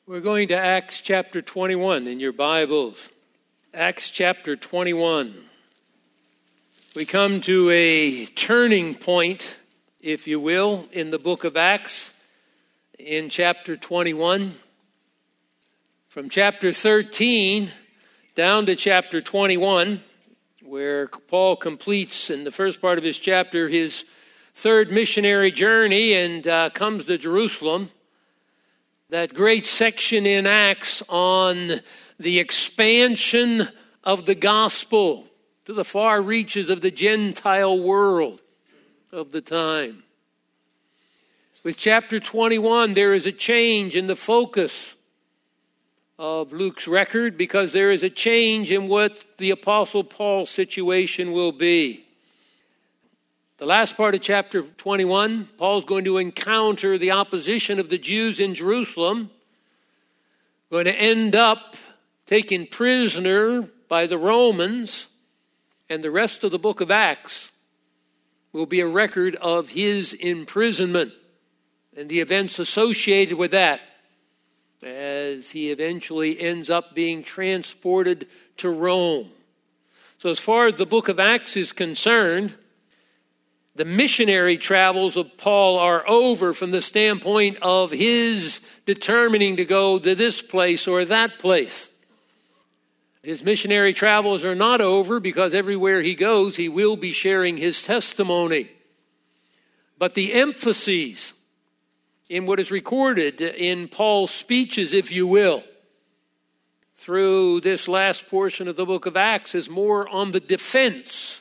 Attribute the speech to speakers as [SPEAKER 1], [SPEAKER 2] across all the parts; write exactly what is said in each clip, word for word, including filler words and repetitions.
[SPEAKER 1] We're going to Acts chapter twenty-one in your Bibles. Acts chapter twenty-one. We come to a turning point, if you will, in the book of Acts in chapter twenty-one. From chapter thirteen down to chapter twenty-one, where Paul completes in the first part of his chapter his third missionary journey and uh, comes to Jerusalem. That great section in Acts on the expansion of the gospel to the far reaches of the Gentile world of the time. With chapter twenty-one, there is a change in the focus of Luke's record because there is a change in what the Apostle Paul's situation will be. The last part of chapter twenty-one, Paul's going to encounter the opposition of the Jews in Jerusalem, going to end up taken prisoner by the Romans, and the rest of the book of Acts will be a record of his imprisonment and the events associated with that, as he eventually ends up being transported to Rome. So as far as the book of Acts is concerned, the missionary travels of Paul are over from the standpoint of his determining to go to this place or that place. His missionary travels are not over because everywhere he goes, he will be sharing his testimony. But the emphases in what is recorded in Paul's speeches, if you will, through this last portion of the book of Acts is more on the defense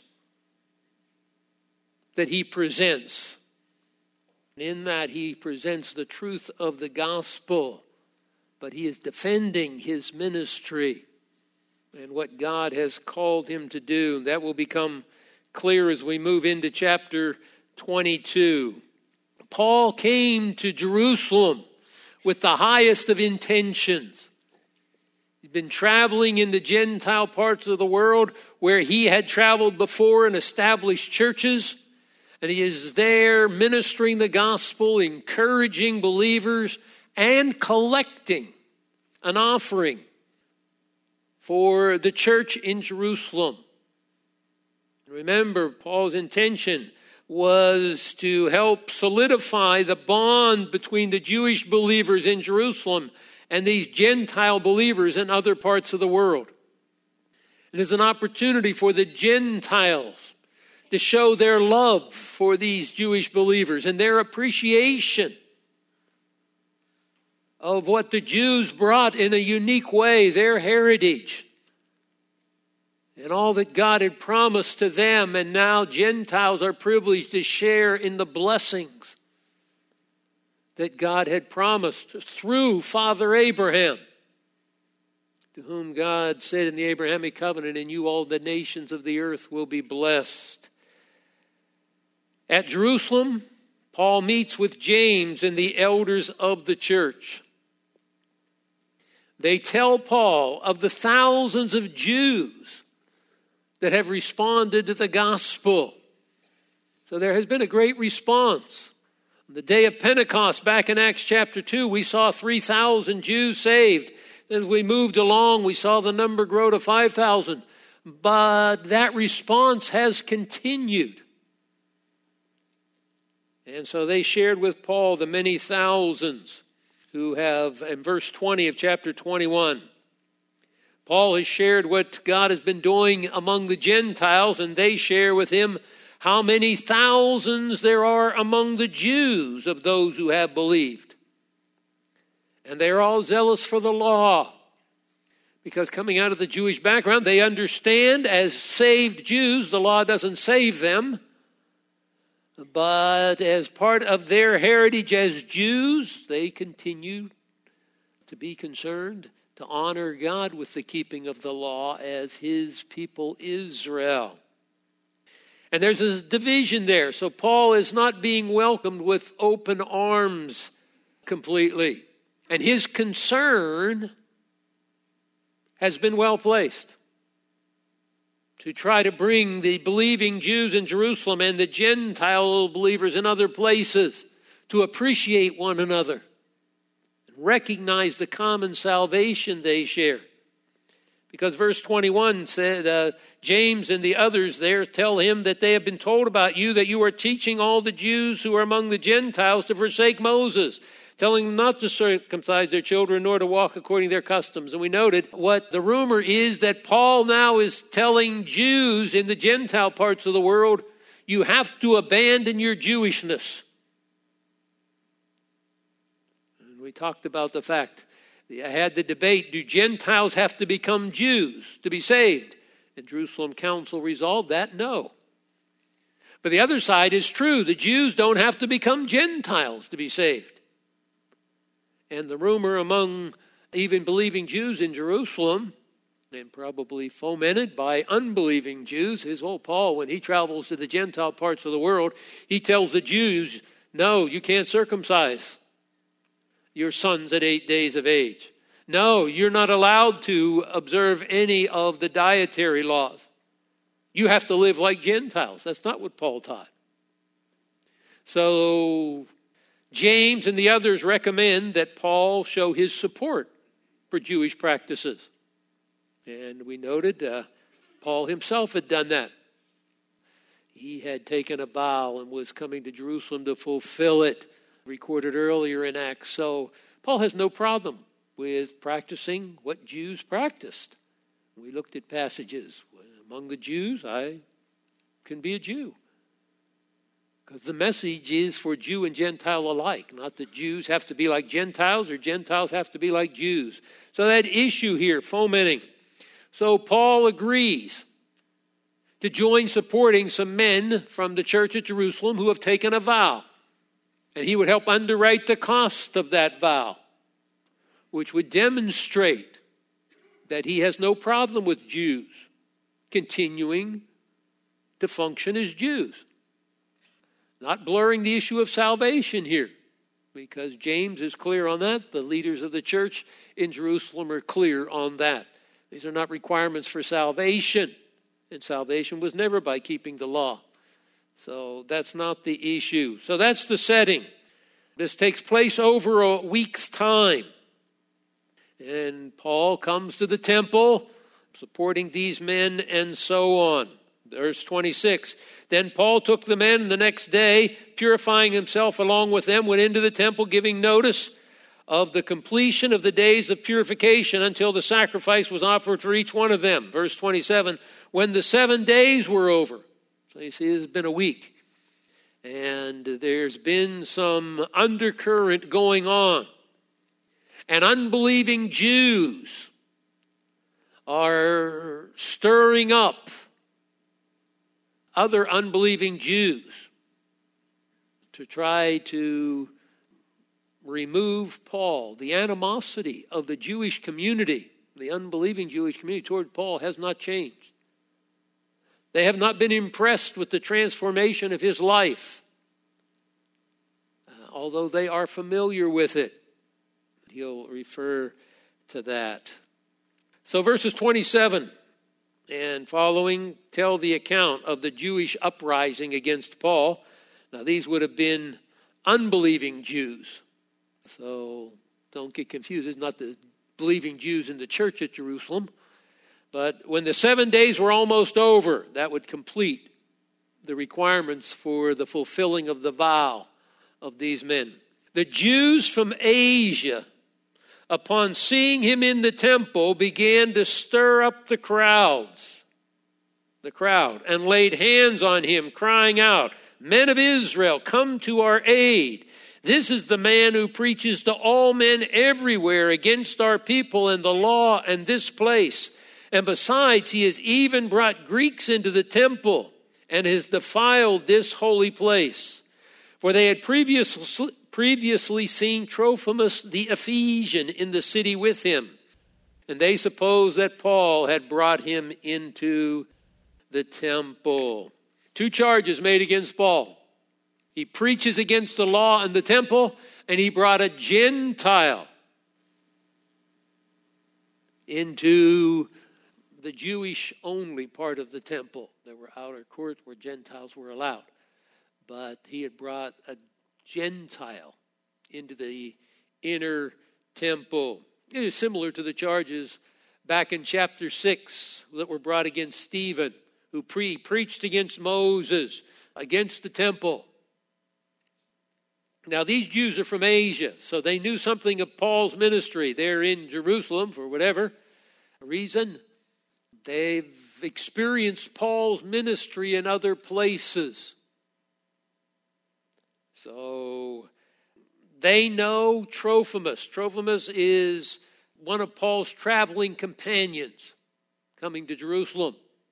[SPEAKER 1] that he presents. In that he presents the truth of the gospel, but he is defending his ministry and what God has called him to do. That will become clear as we move into chapter twenty-two. Paul came to Jerusalem with the highest of intentions. He'd been traveling in the Gentile parts of the world where he had traveled before and established churches. And he is there ministering the gospel, encouraging believers, and collecting an offering for the church in Jerusalem. Remember, Paul's intention was to help solidify the bond between the Jewish believers in Jerusalem and these Gentile believers in other parts of the world. It is an opportunity for the Gentiles to show their love for these Jewish believers and their appreciation of what the Jews brought in a unique way, their heritage, and all that God had promised to them. And now Gentiles are privileged to share in the blessings that God had promised through Father Abraham, to whom God said in the Abrahamic covenant, "In you all the nations of the earth will be blessed." At Jerusalem, Paul meets with James and the elders of the church. They tell Paul of the thousands of Jews that have responded to the gospel. So there has been a great response. On the day of Pentecost, back in Acts chapter two, we saw three thousand Jews saved. As we moved along, we saw the number grow to five thousand. But that response has continued. And so they shared with Paul the many thousands who have, in verse twenty of chapter twenty-one, Paul has shared what God has been doing among the Gentiles, and they share with him how many thousands there are among the Jews of those who have believed. And they're all zealous for the law, because coming out of the Jewish background, they understand as saved Jews, the law doesn't save them. But as part of their heritage as Jews, they continue to be concerned to honor God with the keeping of the law as his people Israel. And there's a division there. So Paul is not being welcomed with open arms completely. And his concern has been well placed to try to bring the believing Jews in Jerusalem and the Gentile believers in other places to appreciate one another recognize the common salvation they share. Because verse twenty-one said, uh, James and the others there tell him that they have been told about you that you are teaching all the Jews who are among the Gentiles to forsake Moses, telling them not to circumcise their children nor to walk according to their customs. And we noted what the rumor is that Paul now is telling Jews in the Gentile parts of the world, you have to abandon your Jewishness. And we talked about the fact, I had the debate, do Gentiles have to become Jews to be saved? The Jerusalem Council resolved that, no. But the other side is true. The Jews don't have to become Gentiles to be saved. And the rumor among even believing Jews in Jerusalem, and probably fomented by unbelieving Jews, is, oh, Paul, when he travels to the Gentile parts of the world, he tells the Jews, no, you can't circumcise your sons at eight days of age. No, you're not allowed to observe any of the dietary laws. You have to live like Gentiles. That's not what Paul taught. So James and the others recommend that Paul show his support for Jewish practices. And we noted uh, Paul himself had done that. He had taken a vow and was coming to Jerusalem to fulfill it, recorded earlier in Acts. So Paul has no problem with practicing what Jews practiced. We looked at passages. Among the Jews, I can be a Jew. Because the message is for Jew and Gentile alike. Not that Jews have to be like Gentiles or Gentiles have to be like Jews. So that issue here, fomenting. So Paul agrees to join supporting some men from the church at Jerusalem who have taken a vow. And he would help underwrite the cost of that vow, which would demonstrate that he has no problem with Jews continuing to function as Jews. Not blurring the issue of salvation here, because James is clear on that. The leaders of the church in Jerusalem are clear on that. These are not requirements for salvation, and salvation was never by keeping the law. So that's not the issue. So that's the setting. This takes place over a week's time. And Paul comes to the temple, supporting these men and so on. Verse twenty-six, then Paul took the men the next day, purifying himself along with them, went into the temple, giving notice of the completion of the days of purification until the sacrifice was offered for each one of them. Verse twenty-seven, when the seven days were over. So you see, it's been a week. And there's been some undercurrent going on. And unbelieving Jews are stirring up other unbelieving Jews to try to remove Paul. The animosity of the Jewish community, the unbelieving Jewish community toward Paul, has not changed. They have not been impressed with the transformation of his life, uh, although they are familiar with it. He'll refer to that. So verses twenty-seven and following tell the account of the Jewish uprising against Paul. Now these would have been unbelieving Jews. So don't get confused. It's not the believing Jews in the church at Jerusalem. But when the seven days were almost over, that would complete the requirements for the fulfilling of the vow of these men. The Jews from Asia, upon seeing him in the temple, began to stir up the crowds, the crowd, and laid hands on him, crying out, "Men of Israel, come to our aid. This is the man who preaches to all men everywhere against our people and the law and this place. And besides, he has even brought Greeks into the temple and has defiled this holy place." For they had previously, previously seen Trophimus the Ephesian in the city with him. And they supposed that Paul had brought him into the temple. Two charges made against Paul. He preaches against the law and the temple, and he brought a Gentile into the Jewish-only part of the temple. There were outer courts where Gentiles were allowed. But he had brought a Gentile into the inner temple. It is similar to the charges back in chapter six that were brought against Stephen, who pre- preached against Moses, against the temple. Now, these Jews are from Asia, so they knew something of Paul's ministry. They're in Jerusalem for whatever reason. They've experienced Paul's ministry in other places. So they know Trophimus. Trophimus is one of Paul's traveling companions coming to Jerusalem.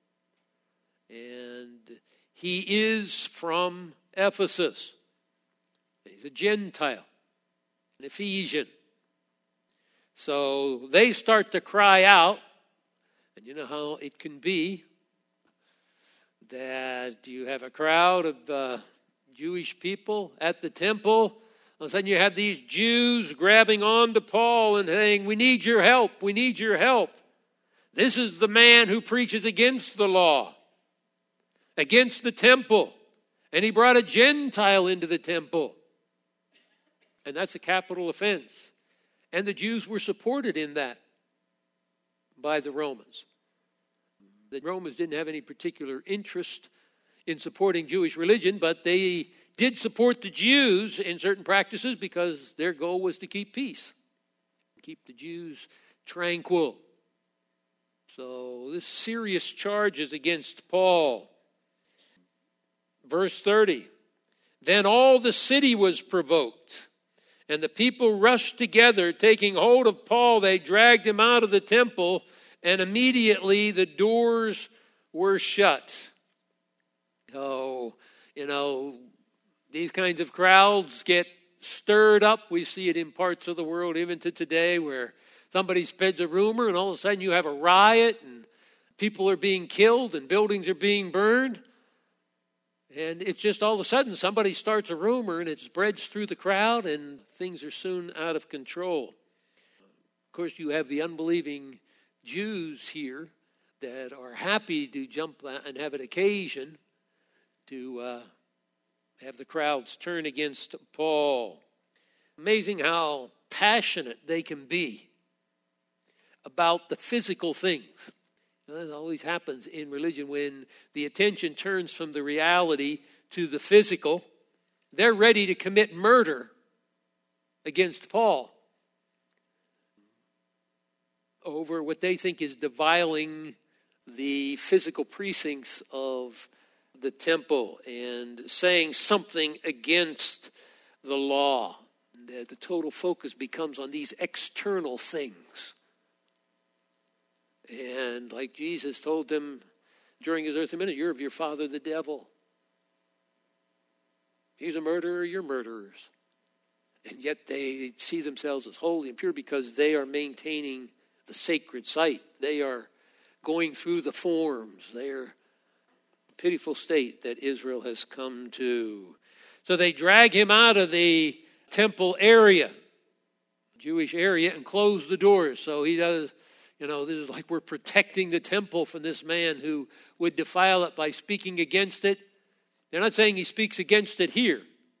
[SPEAKER 1] And he is from Ephesus. He's a Gentile, an Ephesian. So they start to cry out, and you know how it can be that you have a crowd of uh, Jewish people at the temple. All of a sudden you have these Jews grabbing on to Paul and saying, we need your help, we need your help. This is the man who preaches against the law, against the temple. And he brought a Gentile into the temple. And that's a capital offense. And the Jews were supported in that by the Romans. The Romans didn't have any particular interest in supporting Jewish religion, but they did support the Jews in certain practices because their goal was to keep peace, keep the Jews tranquil. So this serious charges against Paul. Verse thirty, then all the city was provoked, and the people rushed together, taking hold of Paul. They dragged him out of the temple, and immediately the doors were shut. Oh, you know, these kinds of crowds get stirred up. We see it in parts of the world even to today where somebody spreads a rumor and all of a sudden you have a riot and people are being killed and buildings are being burned. And it's just all of a sudden somebody starts a rumor and it spreads through the crowd and things are soon out of control. Of course, you have the unbelieving Jews here that are happy to jump and have an occasion to uh, have the crowds turn against Paul. Amazing how passionate they can be about the physical things. That always happens in religion when the attention turns from the reality to the physical. They're ready to commit murder against Paul over what they think is defiling the physical precincts of the temple and saying something against the law. And the total focus becomes on these external things. And like Jesus told them during his earthly ministry, you're of your father the devil. He's a murderer, you're murderers. And yet they see themselves as holy and pure because they are maintaining the sacred site. They are going through the forms. They are a pitiful state that Israel has come to. So they drag him out of the temple area, Jewish area, and close the doors. So he does, you know, this is like we're protecting the temple from this man who would defile it by speaking against it. They're not saying he speaks against it here.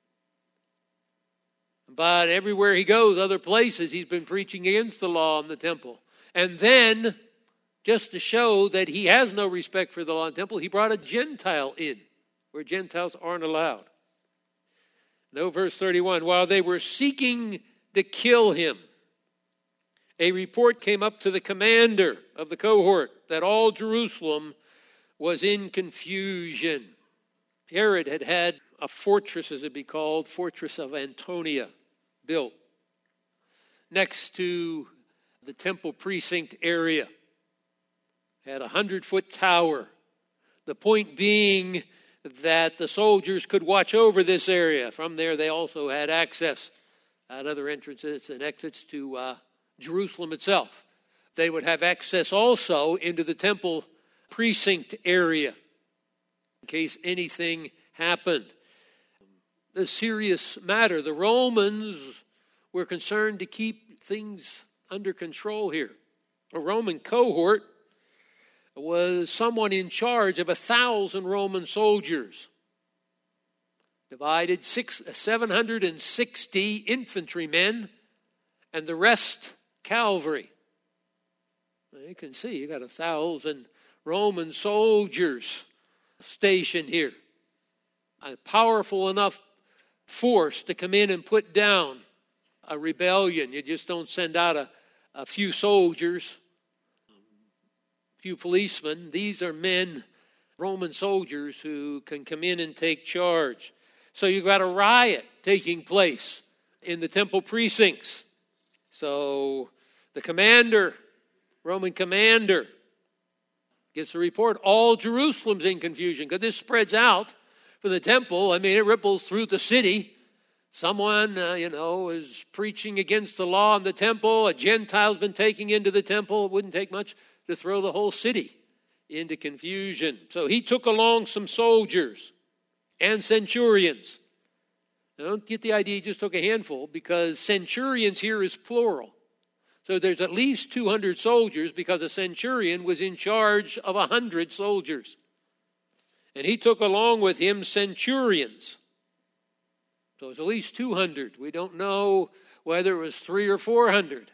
[SPEAKER 1] But everywhere he goes, other places, he's been preaching against the law in the temple. And then, just to show that he has no respect for the law in the temple, he brought a Gentile in, where Gentiles aren't allowed. No, verse thirty-one, while they were seeking to kill him, a report came up to the commander of the cohort that all Jerusalem was in confusion. Herod had had a fortress, as it be called, fortress of Antonia, built next to the temple precinct area. Had a hundred-foot tower. The point being that the soldiers could watch over this area. From there, they also had access at other entrances and exits to uh, Jerusalem itself. They would have access also into the temple precinct area in case anything happened. A serious matter. The Romans were concerned to keep things under control here. A Roman cohort was someone in charge of a thousand Roman soldiers, divided six, seven hundred sixty infantrymen and the rest cavalry. You can see you got a thousand Roman soldiers stationed here. A powerful enough force to come in and put down a rebellion. You just don't send out a, a few soldiers, a few policemen. These are men, Roman soldiers, who can come in and take charge. So you've got a riot taking place in the temple precincts. So the commander, Roman commander, gets a report. All Jerusalem's in confusion because this spreads out from the temple. I mean, it ripples through the city. Someone, uh, you know, is preaching against the law in the temple. A Gentile's been taken into the temple. It wouldn't take much to throw the whole city into confusion. So he took along some soldiers and centurions. Now, don't get the idea he just took a handful, because centurions here is plural. So there's at least two hundred soldiers, because a centurion was in charge of one hundred soldiers. And he took along with him centurions. So it's at least two hundred. We don't know whether it was three or four hundred.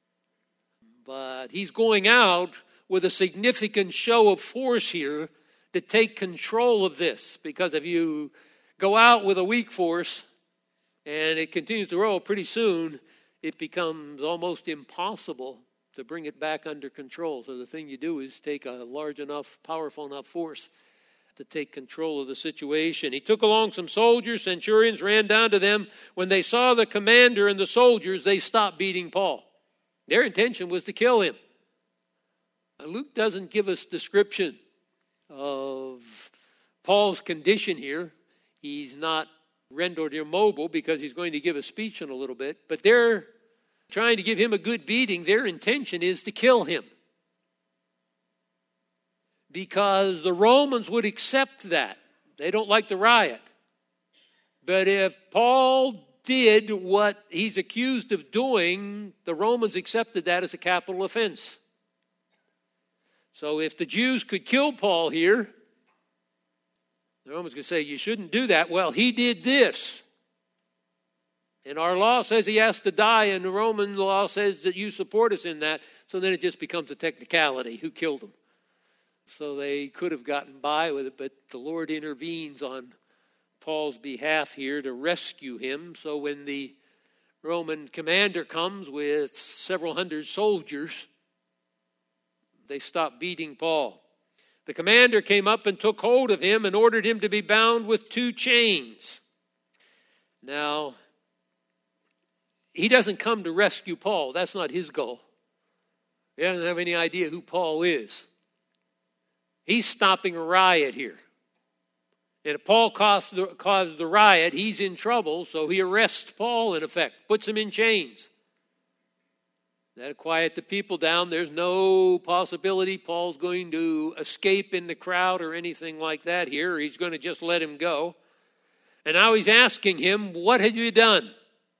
[SPEAKER 1] But he's going out with a significant show of force here to take control of this. Because if you go out with a weak force and it continues to roll, pretty soon it becomes almost impossible to bring it back under control. So the thing you do is take a large enough, powerful enough force to take control of the situation. He took along some soldiers. Centurions ran down to them. When they saw the commander and the soldiers, they stopped beating Paul. Their intention was to kill him. Now, Luke doesn't give us description of Paul's condition here. He's not rendered immobile because he's going to give a speech in a little bit. But they're trying to give him a good beating. Their intention is to kill him, because the Romans would accept that. They don't like the riot. But if Paul did what he's accused of doing, the Romans accepted that as a capital offense. So if the Jews could kill Paul here, the Romans could say, you shouldn't do that. Well, he did this. And our law says he has to die, and the Roman law says that you support us in that. So then it just becomes a technicality. Who killed him? So they could have gotten by with it, but the Lord intervenes on Paul's behalf here to rescue him. So when the Roman commander comes with several hundred soldiers, they stop beating Paul. The commander came up and took hold of him and ordered him to be bound with two chains. Now, he doesn't come to rescue Paul. That's not his goal. He doesn't have any idea who Paul is. He's stopping a riot here. And if Paul caused the, caused the riot, he's in trouble, so he arrests Paul, in effect, puts him in chains. That'll quiet the people down. There's no possibility Paul's going to escape in the crowd or anything like that here. He's going to just let him go. And now he's asking him, what have you done?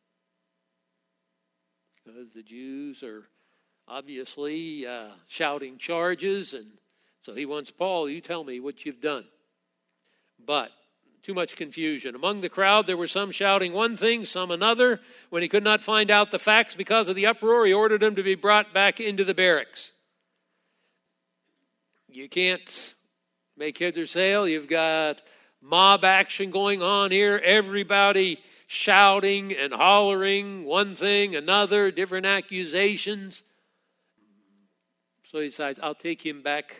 [SPEAKER 1] Because the Jews are obviously uh, shouting charges, and so he wants Paul, you tell me what you've done. But too much confusion. Among the crowd, there were some shouting one thing, some another. When he could not find out the facts because of the uproar, he ordered them to be brought back into the barracks. You can't make heads or tail. You've got mob action going on here. Everybody shouting and hollering one thing, another, different accusations. So he decides, I'll take him back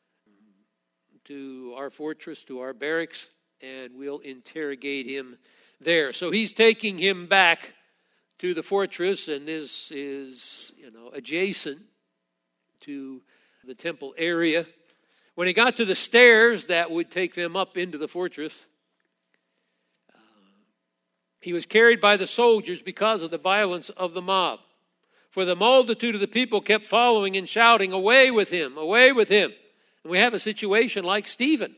[SPEAKER 1] to our fortress, to our barracks, and we'll interrogate him there. So he's taking him back to the fortress, and this is, you know, adjacent to the temple area. When he got to the stairs that would take them up into the fortress, uh, he was carried by the soldiers because of the violence of the mob. For the multitude of the people kept following and shouting, away with him, away with him. And we have a situation like Stephen,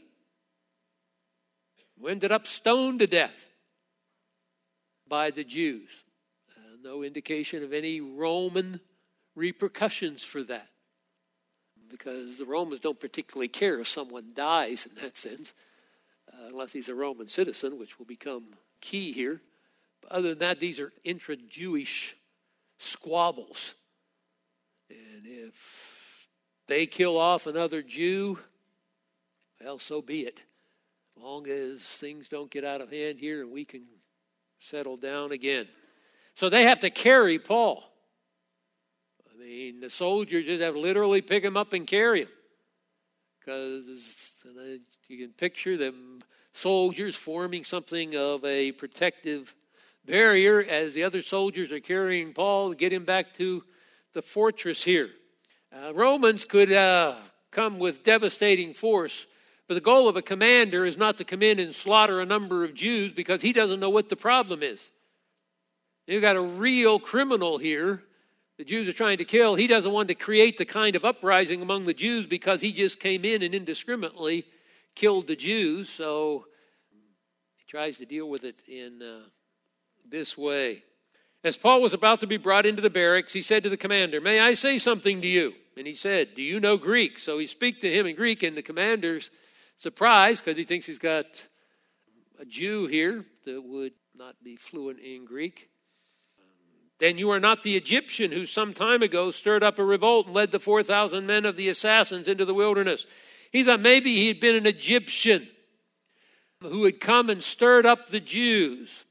[SPEAKER 1] who ended up stoned to death by the Jews. Uh, no indication of any Roman repercussions for that, because the Romans don't particularly care if someone dies in that sense, uh, unless he's a Roman citizen, which will become key here. But other than that, these are intra-Jewish squabbles. And if they kill off another Jew, well, so be it. As long as things don't get out of hand here and we can settle down again. So they have to carry Paul. I mean, the soldiers just have to literally pick him up and carry him. Because you can picture them soldiers forming something of a protective barrier as the other soldiers are carrying Paul to get him back to the fortress here. Uh, Romans could uh, come with devastating force, but the goal of a commander is not to come in and slaughter a number of Jews because he doesn't know what the problem is. You've got a real criminal here the Jews are trying to kill. He doesn't want to create the kind of uprising among the Jews because he just came in and indiscriminately killed the Jews. So he tries to deal with it in uh, this way. As Paul was about to be brought into the barracks, he said to the commander, "May I say something to you?" And he said, "Do you know Greek?" So he speaks to him in Greek, and the commander's surprised because he thinks he's got a Jew here that would not be fluent in Greek. "Then you are not the Egyptian who some time ago stirred up a revolt and led the four thousand men of the assassins into the wilderness." He thought maybe he had been an Egyptian who had come and stirred up the Jews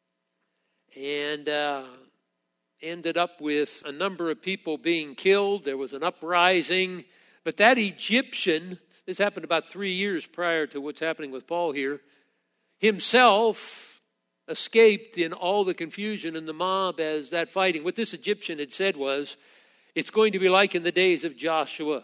[SPEAKER 1] and uh, ended up with a number of people being killed. There was an uprising. But that Egyptian, this happened about three years prior to what's happening with Paul here, himself escaped in all the confusion and the mob as that fighting. What this Egyptian had said was, it's going to be like in the days of Joshua.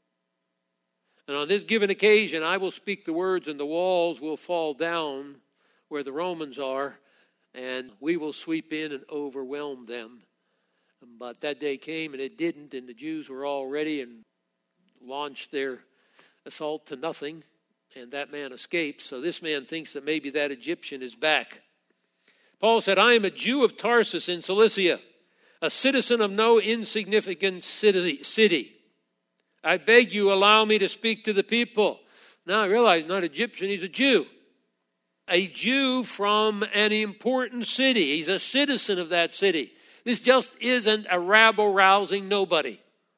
[SPEAKER 1] And on this given occasion, I will speak the words and the walls will fall down where the Romans are, and we will sweep in and overwhelm them. But that day came and it didn't, and the Jews were all ready and launched their assault to nothing, and that man escaped. So this man thinks that maybe that Egyptian is back. Paul said, "I am a Jew of Tarsus in Cilicia, a citizen of no insignificant city. I beg you, allow me to speak to the people." Now I realize he's not Egyptian, he's a Jew. A Jew from an important city. He's a citizen of that city. This just isn't a rabble-rousing nobody.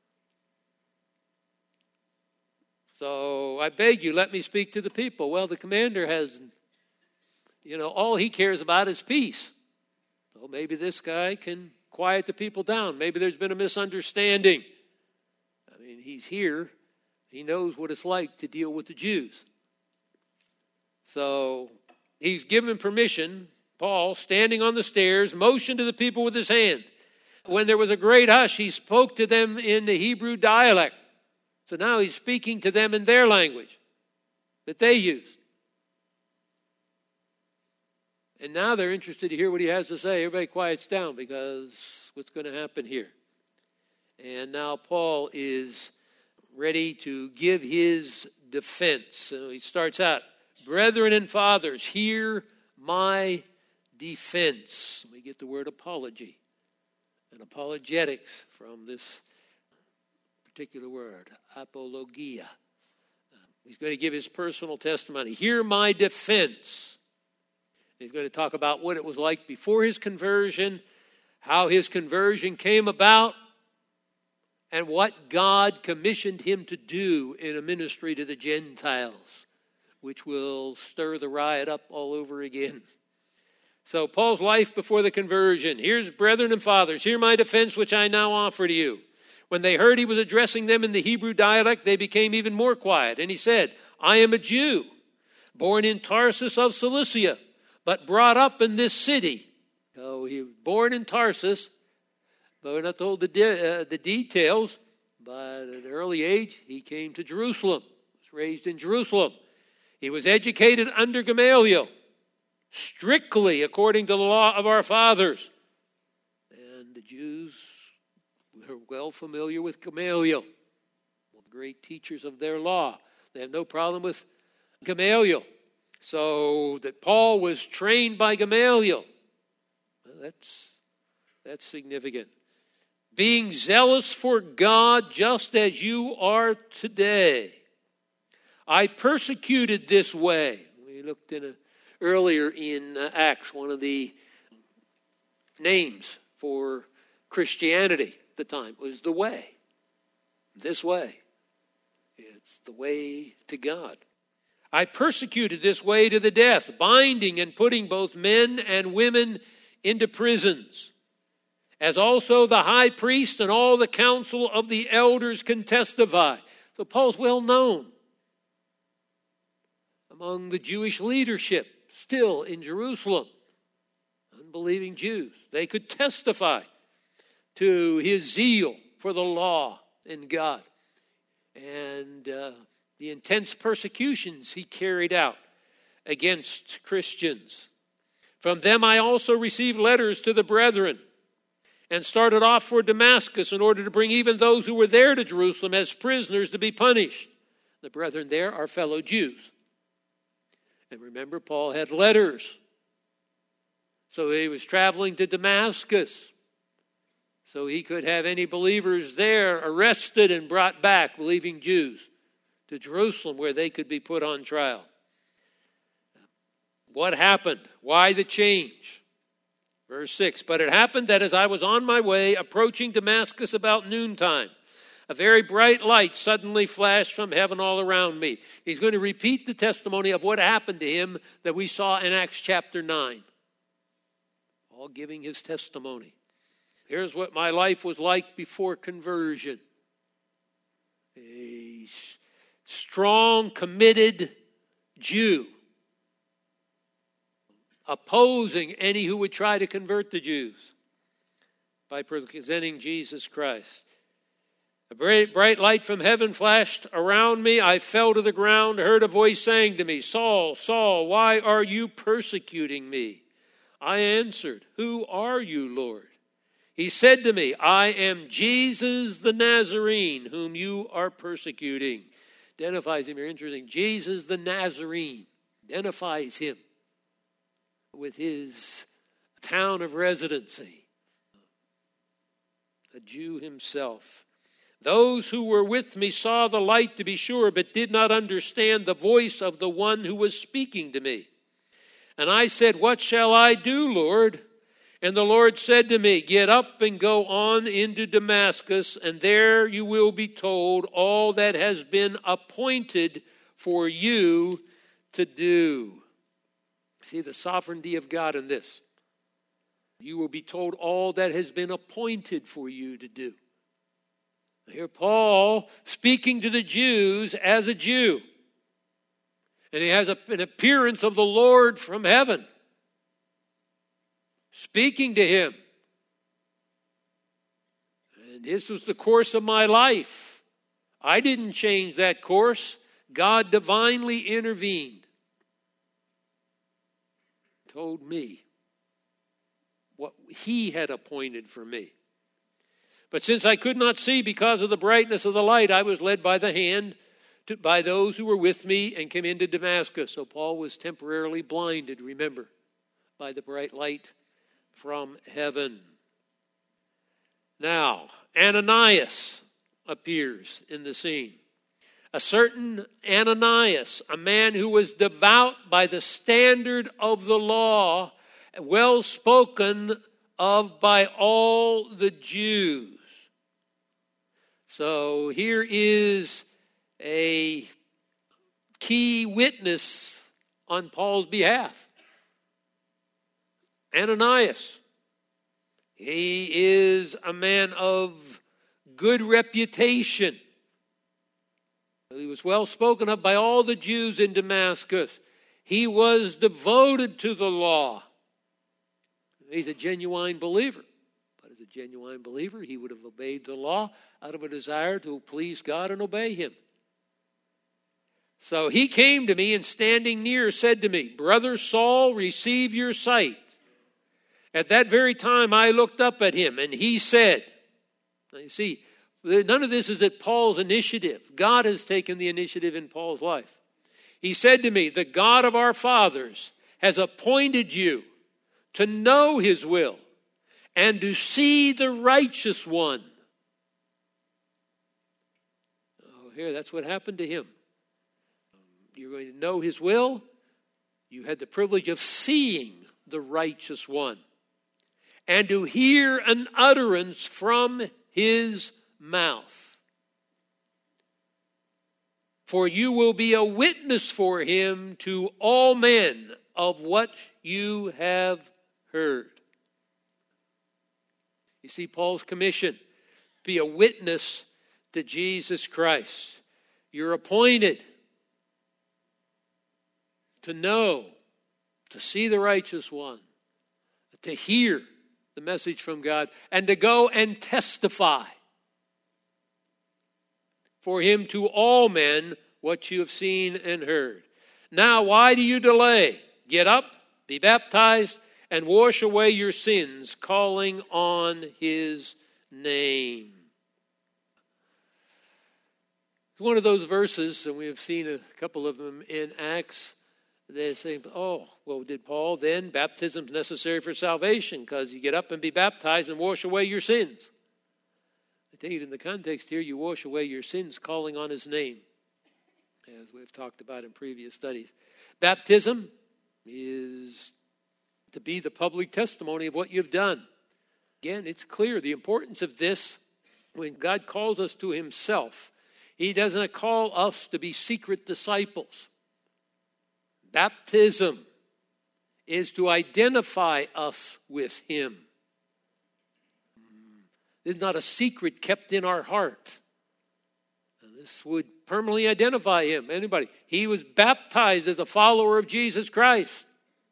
[SPEAKER 1] "So I beg you, let me speak to the people." Well, the commander has... You know, all he cares about is peace. So maybe this guy can quiet the people down. Maybe there's been a misunderstanding. I mean, he's here. He knows what it's like to deal with the Jews. So he's given permission. Paul, standing on the stairs, motioned to the people with his hand. When there was a great hush, he spoke to them in the Hebrew dialect. So now he's speaking to them in their language that they used. And now they're interested to hear what he has to say. Everybody quiets down because what's going to happen here? And now Paul is ready to give his defense. So he starts out, "Brethren and fathers, hear my defense." We get the word apology and apologetics from this particular word, apologia. He's going to give his personal testimony. "Hear my defense." He's going to talk about what it was like before his conversion, how his conversion came about, and what God commissioned him to do in a ministry to the Gentiles, which will stir the riot up all over again. So Paul's life before the conversion. "Here's, brethren and fathers, hear my defense which I now offer to you." When they heard he was addressing them in the Hebrew dialect, they became even more quiet. And he said, "I am a Jew, born in Tarsus of Cilicia, but brought up in this city." So he was born in Tarsus, but we're not told the, de- uh, the details. But at an early age, he came to Jerusalem. He was raised in Jerusalem. He was educated under Gamaliel, strictly according to the law of our fathers. And the Jews were well familiar with Gamaliel, one of the great teachers of their law. They have no problem with Gamaliel. So that Paul was trained by Gamaliel. Well, that's, that's significant. "Being zealous for God just as you are today. I persecuted this way." We looked in a, earlier in uh, Acts, one of the names for Christianity at the time. It was the way. This way. It's the way to God. I persecuted this way to the death, binding and putting both men and women into prisons, as also the high priest and all the council of the elders can testify. So Paul's well known among the Jewish leadership still in Jerusalem, unbelieving Jews. They could testify to his zeal for the law and God and uh, the intense persecutions he carried out against Christians. From them I also received letters to the brethren and started off for Damascus in order to bring even those who were there to Jerusalem as prisoners to be punished. The brethren there are fellow Jews. And remember, Paul had letters. So he was traveling to Damascus so he could have any believers there arrested and brought back, believing Jews, to Jerusalem where they could be put on trial. What happened? Why the change? Verse six, but it happened that as I was on my way approaching Damascus about noontime, a very bright light suddenly flashed from heaven all around me. He's going to repeat the testimony of what happened to him that we saw in Acts chapter nine. All giving his testimony. Here's what my life was like before conversion. A strong, committed Jew, opposing any who would try to convert the Jews by presenting Jesus Christ. A bright, bright light from heaven flashed around me. I fell to the ground, heard a voice saying to me, Saul, Saul, why are you persecuting me? I answered, who are you, Lord? He said to me, I am Jesus the Nazarene, whom you are persecuting. Identifies him, you're interesting. Jesus the Nazarene identifies him with his town of residency. A Jew himself. Those who were with me saw the light, to be sure, but did not understand the voice of the one who was speaking to me. And I said, what shall I do, Lord? And the Lord said to me, get up and go on into Damascus, and there you will be told all that has been appointed for you to do. See the sovereignty of God in this. You will be told all that has been appointed for you to do. Here Paul speaking to the Jews as a Jew. And he has a, an appearance of the Lord from heaven. Speaking to him. And this was the course of my life. I didn't change that course. God divinely intervened. Told me what he had appointed for me. But since I could not see because of the brightness of the light, I was led by the hand to, by those who were with me and came into Damascus. So Paul was temporarily blinded, remember, by the bright light from heaven. Now, Ananias appears in the scene. A certain Ananias, a man who was devout by the standard of the law, well spoken of by all the Jews. So here is a key witness on Paul's behalf. Ananias. He is a man of good reputation. He was well spoken of by all the Jews in Damascus. He was devoted to the law. He's a genuine believer. But as a genuine believer, he would have obeyed the law out of a desire to please God and obey him. So he came to me and standing near said to me, Brother Saul, receive your sight. At that very time I looked up at him and he said, now you see, none of this is at Paul's initiative. God has taken the initiative in Paul's life. He said to me, the God of our fathers has appointed you to know his will and to see the righteous one. Oh, here, that's what happened to him. You're going to know his will. You had the privilege of seeing the righteous one. and to hear an utterance from his mouth. For you will be a witness for him to all men of what you have heard. You see Paul's commission, be a witness to Jesus Christ. You're appointed to know, to see the righteous one, to hear the message from God, and to go and testify for him to all men what you have seen and heard. Now, why do you delay? Get up, be baptized, and wash away your sins, calling on his name. It's one of those verses, and we have seen a couple of them in Acts. They say, oh, well, did Paul then? Baptism is necessary for salvation because you get up and be baptized and wash away your sins. I tell you, in the context here, you wash away your sins calling on his name, as we've talked about in previous studies. Baptism is to be the public testimony of what you've done. Again, it's clear the importance of this. When God calls us to himself, he doesn't call us to be secret disciples. Baptism is to identify us with him. This is not a secret kept in our heart. This would permanently identify him. Anybody? He was baptized as a follower of Jesus Christ.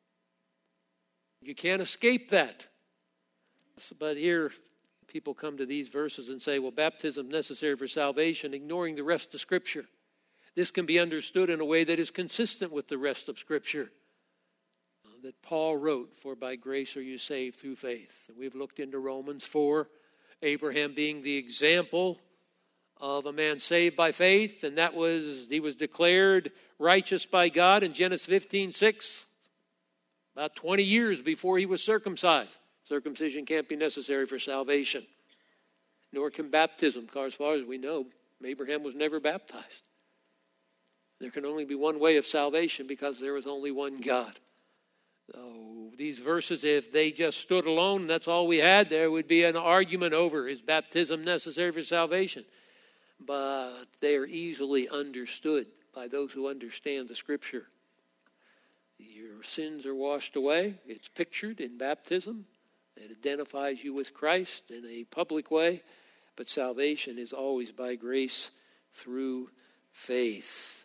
[SPEAKER 1] You can't escape that. But here, people come to these verses and say, well, baptism is necessary for salvation, ignoring the rest of Scripture. This can be understood in a way that is consistent with the rest of Scripture that Paul wrote, for by grace are you saved through faith. And we've looked into Romans four, Abraham being the example of a man saved by faith, and that was, he was declared righteous by God in Genesis fifteen six, about twenty years before he was circumcised. Circumcision can't be necessary for salvation, nor can baptism, because as far as we know, Abraham was never baptized. There can only be one way of salvation because there is only one God. So these verses, if they just stood alone, that's all we had, there would be an argument over, is baptism necessary for salvation? But they are easily understood by those who understand the Scripture. Your sins are washed away. It's pictured in baptism. It identifies you with Christ in a public way. But salvation is always by grace through faith.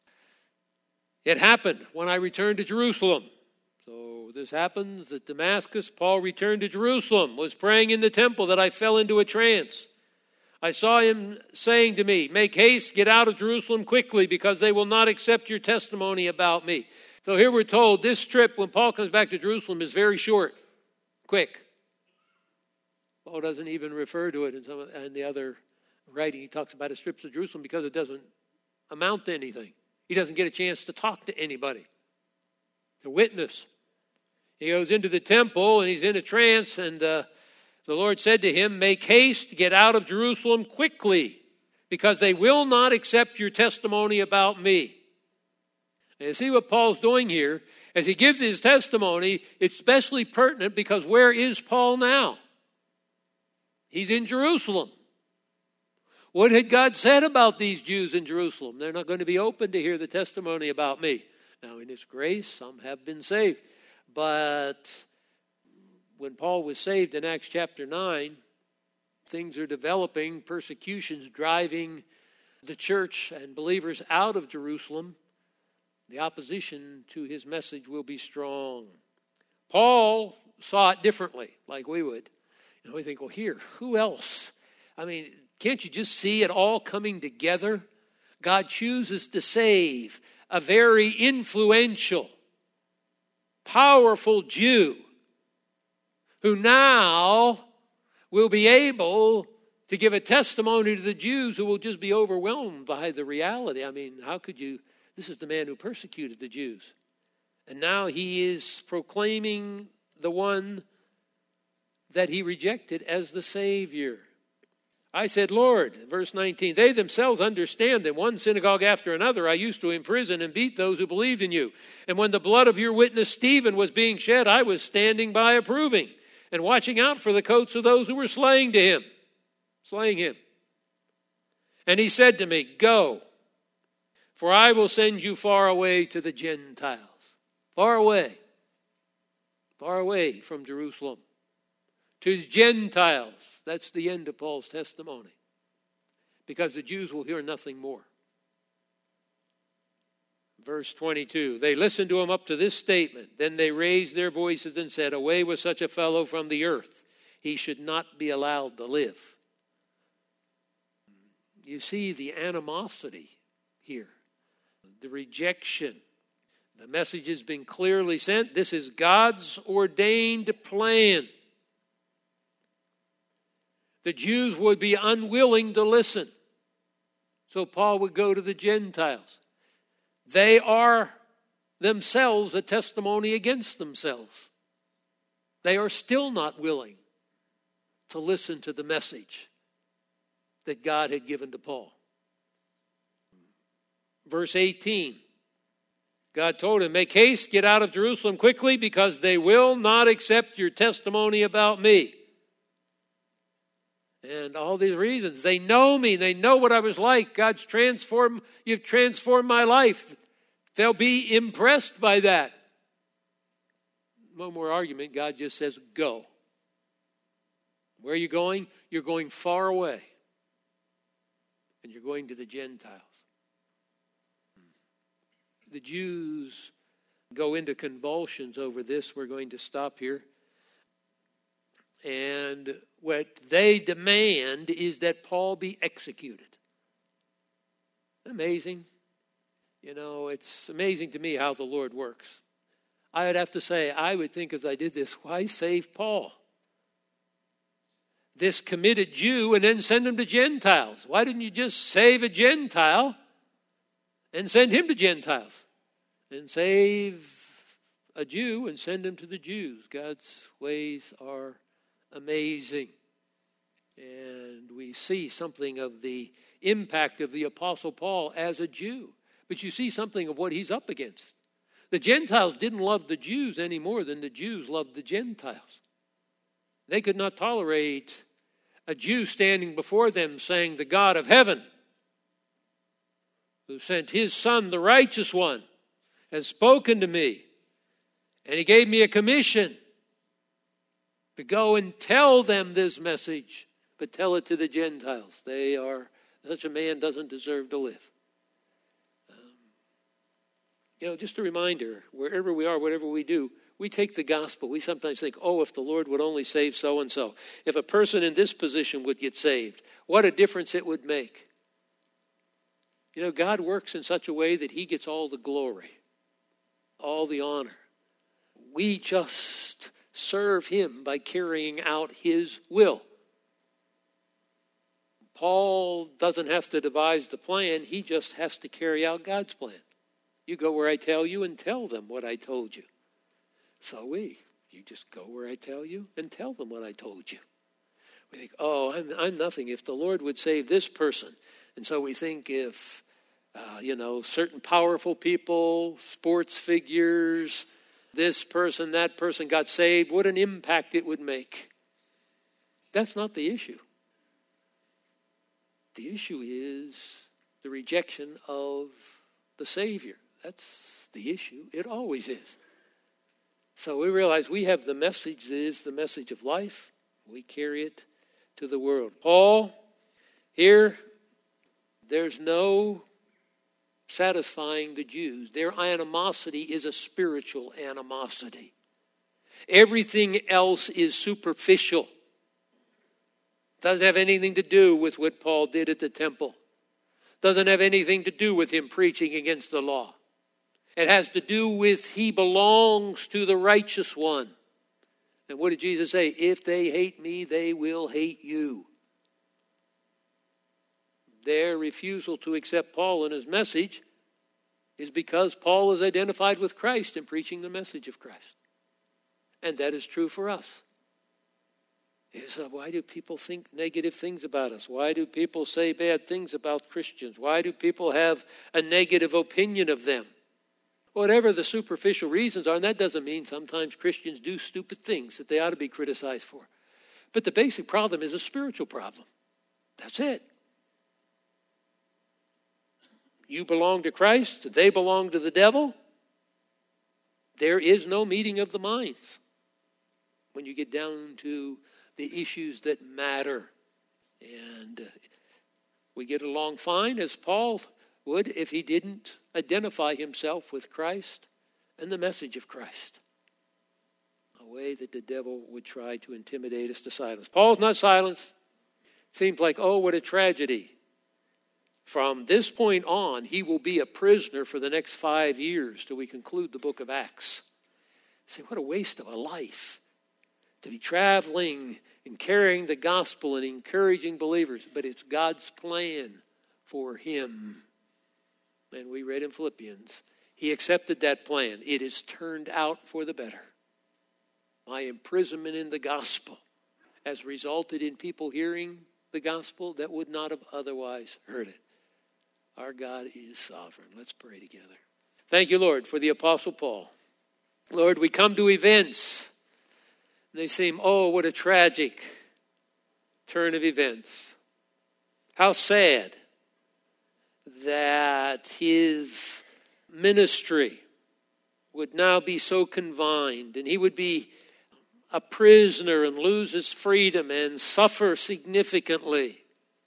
[SPEAKER 1] It happened when I returned to Jerusalem. So this happens at Damascus. Paul returned to Jerusalem, was praying in the temple, that I fell into a trance. I saw him saying to me, make haste, get out of Jerusalem quickly, because they will not accept your testimony about me. So here we're told this trip, when Paul comes back to Jerusalem, is very short, quick. Paul doesn't even refer to it in some of in the other writing. He talks about his trips to Jerusalem because it doesn't amount to anything. He doesn't get a chance to talk to anybody, to witness. He goes into the temple and he's in a trance, and uh, the Lord said to him, make haste, get out of Jerusalem quickly, because they will not accept your testimony about me. And you see what Paul's doing here? As he gives his testimony, it's especially pertinent because where is Paul now? He's in Jerusalem. What had God said about these Jews in Jerusalem? They're not going to be open to hear the testimony about me. Now, in his grace, some have been saved. But when Paul was saved in Acts chapter nine, things are developing, persecutions driving the church and believers out of Jerusalem. The opposition to his message will be strong. Paul saw it differently, like we would. You know, we think, well, here, who else? I mean, can't you just see it all coming together? God chooses to save a very influential, powerful Jew who now will be able to give a testimony to the Jews who will just be overwhelmed by the reality. I mean, how could you? This is the man who persecuted the Jews. And now he is proclaiming the one that he rejected as the Savior. I said, Lord, verse nineteen, they themselves understand that one synagogue after another I used to imprison and beat those who believed in you. And when the blood of your witness Stephen was being shed, I was standing by approving. and watching out for the coats of those who were slaying to him, slaying him. And he said to me, go, for I will send you far away to the Gentiles. Far away. Far away from Jerusalem. To the Gentiles. That's the end of Paul's testimony. Because the Jews will hear nothing more. Verse twenty-two, they listened to him up to this statement. Then they raised their voices and said, away with such a fellow from the earth. He should not be allowed to live. You see the animosity here. The rejection. The message has been clearly sent. This is God's ordained plan. The Jews would be unwilling to listen. So Paul would go to the Gentiles. They are themselves a testimony against themselves. They are still not willing to listen to the message that God had given to Paul. Verse eighteen, God told him, make haste, get out of Jerusalem quickly, because they will not accept your testimony about me. And all these reasons. They know me. They know what I was like. God's transformed, you've transformed my life. They'll be impressed by that. No more argument. God just says, go. Where are you going? You're going far away. And you're going to the Gentiles. The Jews go into convulsions over this. We're going to stop here. And what they demand is that Paul be executed. Amazing. You know, it's amazing to me how the Lord works. I would have to say, I would think as I did this, why save Paul? This committed Jew and then send him to Gentiles. Why didn't you just save a Gentile and send him to Gentiles? And save a Jew and send him to the Jews. God's ways are amazing. And we see something of the impact of the Apostle Paul as a Jew. But you see something of what he's up against. The Gentiles didn't love the Jews any more than the Jews loved the Gentiles. They could not tolerate a Jew standing before them saying, the God of heaven, who sent his Son, the righteous one, has spoken to me. And he gave me a commission to go and tell them this message, but tell it to the Gentiles. They are, such a man doesn't deserve to live. Um, you know, just a reminder, wherever we are, whatever we do, we take the gospel. We sometimes think, oh, if the Lord would only save so-and-so. If a person in this position would get saved, what a difference it would make. You know, God works in such a way that he gets all the glory, all the honor. We just serve him by carrying out his will. Paul doesn't have to devise the plan. He just has to carry out God's plan. You go where I tell you and tell them what I told you. So we, you just go where I tell you and tell them what I told you. We think, oh, I'm, I'm nothing. If the Lord would save this person. And so we think if, uh, you know, certain powerful people, sports figures, this person, that person got saved, what an impact it would make. That's not the issue. The issue is the rejection of the Savior. That's the issue. It always is. So we realize we have the message that is the message of life. We carry it to the world. Paul, here, there's no satisfying the Jews. Their animosity is a spiritual animosity. Everything else is superficial. Doesn't have anything to do with what Paul did at the temple. Doesn't have anything to do with him preaching against the law. It has to do with he belongs to the righteous one. And what did Jesus say? If they hate me, they will hate you. Their refusal to accept Paul and his message is because Paul is identified with Christ in preaching the message of Christ. And that is true for us. Is, uh, why do people think negative things about us? Why do people say bad things about Christians? Why do people have a negative opinion of them? Whatever the superficial reasons are, and that doesn't mean sometimes Christians do stupid things that they ought to be criticized for. But the basic problem is a spiritual problem. That's it. You belong to Christ, they belong to the devil. There is no meeting of the minds when you get down to the issues that matter. And we get along fine, as Paul would, if he didn't identify himself with Christ and the message of Christ. A way that the devil would try to intimidate us to silence. Paul's not silenced. Seems like, oh, what a tragedy. From this point on, he will be a prisoner for the next five years till we conclude the book of Acts. Say, what a waste of a life to be traveling and carrying the gospel and encouraging believers. But it's God's plan for him. And we read in Philippians, he accepted that plan. It has turned out for the better. My imprisonment in the gospel has resulted in people hearing the gospel that would not have otherwise heard it. Our God is sovereign. Let's pray together. Thank you, Lord, for the Apostle Paul. Lord, we come to events. And they seem, oh, what a tragic turn of events. How sad that his ministry would now be so confined, and he would be a prisoner and lose his freedom and suffer significantly.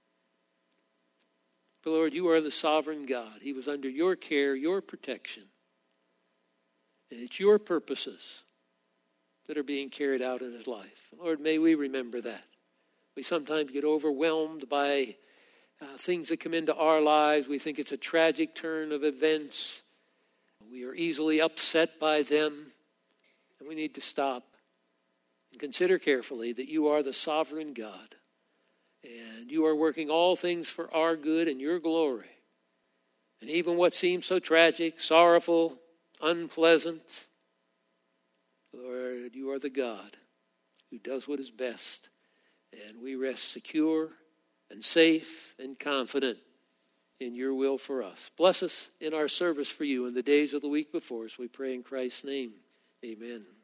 [SPEAKER 1] But Lord, you are the sovereign God. He was under your care, your protection. And it's your purposes that are being carried out in his life. Lord, may we remember that. We sometimes get overwhelmed by uh, things that come into our lives. We think it's a tragic turn of events. We are easily upset by them. And we need to stop and consider carefully that you are the sovereign God. And you are working all things for our good and your glory. And even what seems so tragic, sorrowful, unpleasant, Lord, you are the God who does what is best. And we rest secure and safe and confident in your will for us. Bless us in our service for you in the days of the week before us. We pray in Christ's name. Amen.